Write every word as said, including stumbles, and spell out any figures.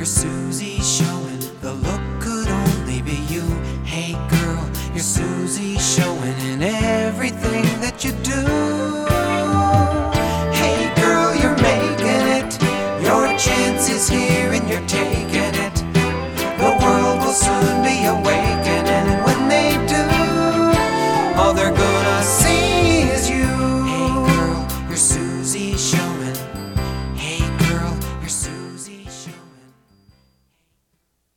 Susie showing, the look could only be you. Hey girl, you're Susie showing in everything that you do. Hey girl, you're making it. Your chance is here and you're taking